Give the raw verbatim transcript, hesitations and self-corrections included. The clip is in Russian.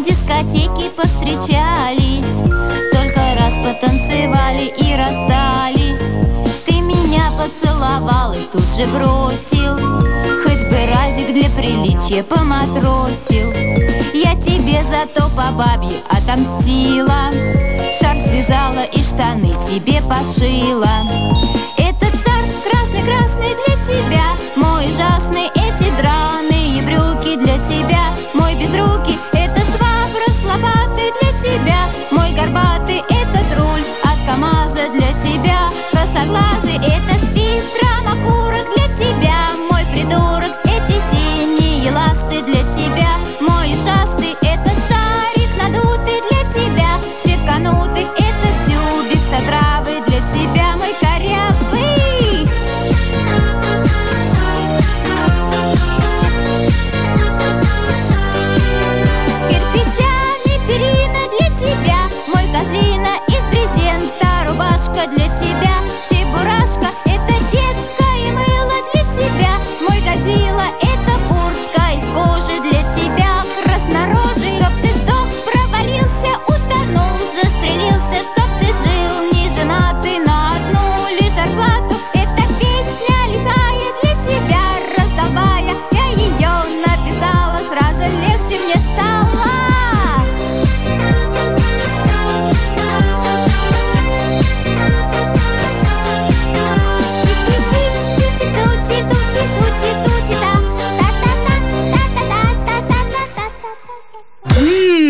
дискотеке повстречались, только раз потанцевали и расстались. Ты меня поцеловал и тут же бросил, хоть бы разик для приличия поматросил. Я тебе зато по бабье отомстила, шар связала и штаны тебе пошила. Этот шар красный-красный для тебя, мой ужасный эти драные брюки для тебя, мой безрукий это швабра с лопатой для тебя, мой горбатый этот руль от КамАЗа для тебя, косоглазый этот свитер макурок для тебя, мой придурок эти синие ласты для тебя, мой ушастый этот шарик надутый для тебя, чеканутый этот тюбик с отравой для тебя, мой корявый. С кирпичами перина для тебя, мой козлина из брезента рубашка для тебя, чебурашка это детское мыло для тебя, мой Годзилла это куртка из кожи для тебя, краснорожий, чтоб ты сдох, провалился, утонул, застрелился, чтоб ты жил не женатый на одну лишь зарплату. Эта песня лихая для тебя, раздолбая, я ее написала, сразу легче мне стало. Ммм,